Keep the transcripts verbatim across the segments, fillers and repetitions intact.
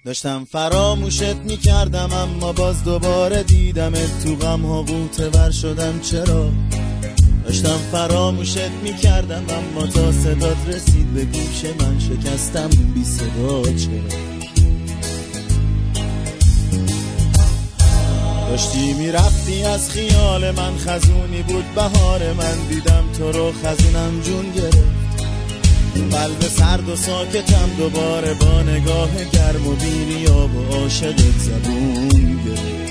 داشتم فراموشت میکردم اما باز دوباره دیدمت تو غم ها غوطه ور شدم. چرا؟ داشتم فراموشت میکردم اما تا صدات رسید به گوش من شکستم بی صدا. چرا؟ داشتی میرفتی از خیال من، خزونی بود بهار من، دیدم تو رو خزونم جون گرفت. قلب سرد و ساکتم دوباره با نگاه گرم و بی‌ریاب و عاشقت زبون گرفت.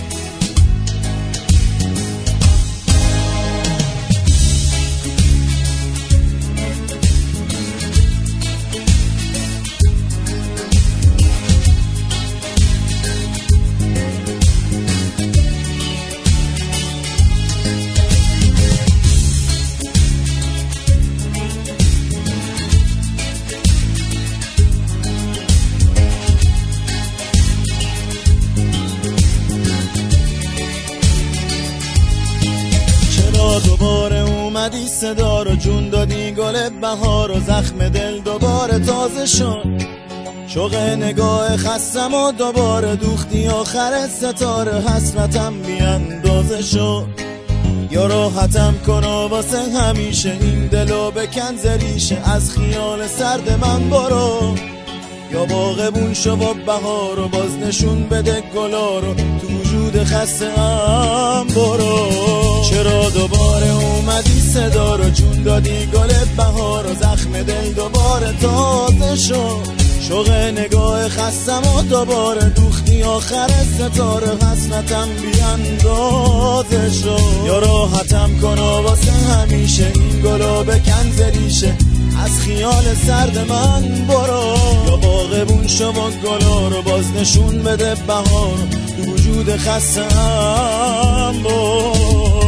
دوباره اومدی صدا رو جون دادی، گل بهار و زخم دل دوباره تازه شد. شوق نگاه خستم و دوباره دوختی آخر ستاره، حسرتم بی اندازه شد. یا راحتم کن و واسه همیشه این دلو بکن زریشه، از خیال سرد من برو. یا باغبون شو و بهار و باز نشون بده گلا رو، تو وجود خسته ام برو. چرا دوباره اومدی صدا رو جون دادی، گل بهار و زخم دل دوباره تازه شد. شوق نگاه خستم و دوباره دوختی آخر ستاره، حسرتم بی اندازه شد. یا راحتم کن و واسه همیشه این گلو بکن زریشه، از خیال سرد من برو. یا باغبون شو و گلا رو باز نشون بده بهار، تو وجود خستم برو.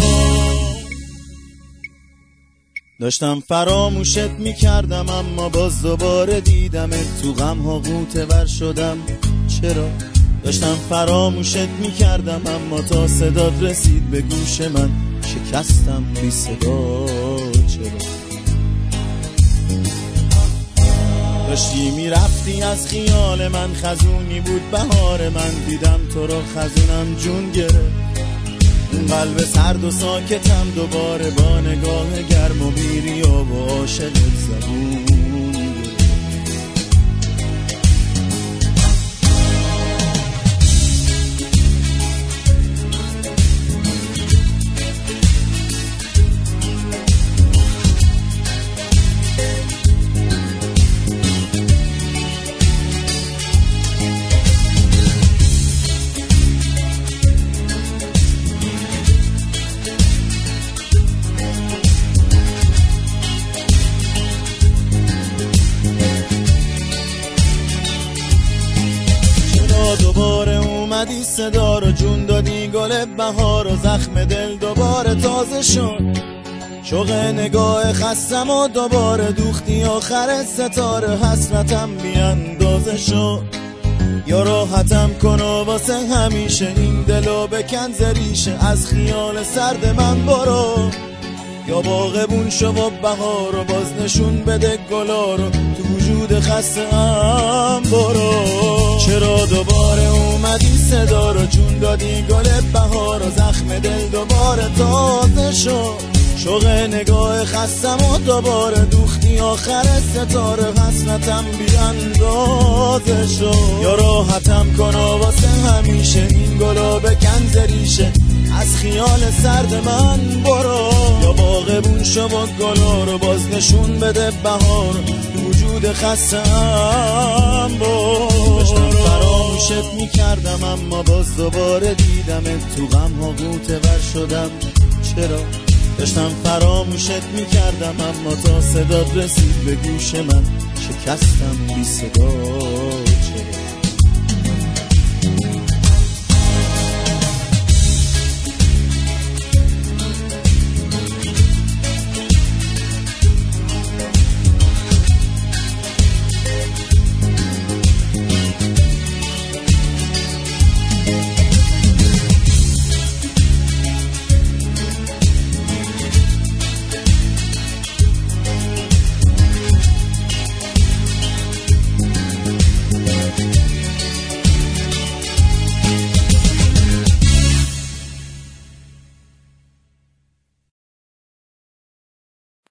داشتم فراموشت میکردم اما باز دوباره دیدمت تو غم ها غوطه ور شدم. چرا؟ داشتم فراموشت میکردم اما تا صدات رسید به گوش من شکستم بی صدا. چرا؟ داشتی میرفتی از خیال من، خزونی بود بهار من، دیدم تو رو خزونم جون گرفت. قلب سرد و ساکتم دوباره با نگاه گرم و بی‌ریاب و عاشقت زبون گرفت. دوباره اومدی صدا رو جون دادی، گل بهار و زخم دل دوباره تازه شد. شوق نگاه خستم و دوباره دوختی آخر ستاره، حسرتم بی اندازه شد. یا راحتم کن و واسه همیشه این دلو بکن زریشه، از خیال سرد من برو. یا باغبون شو و بهار و باز نشون بده گلا رو، تو وجود خسته ام برو. چرا دوباره اومدی صدا رو جون دادی، گل بهار و زخم دل دوباره تازه شد. شوق نگاه خستم و دوباره دوختی آخر ستاره، حسرتم بی اندازه شد. یا راحتم کن و واسه همیشه این گلو بکن زریشه، از خیال سرد من برو. یا باغبون شو و گلا رو باز نشون بده بهار، تو وجود خستم برو. داشتم فراموشت میکردم اما باز دوباره دیدمت تو غم ها غوطه ور شدم. چرا؟ داشتم فراموشت میکردم اما تا صدات رسید به گوش من شکستم بی صدا. چرا؟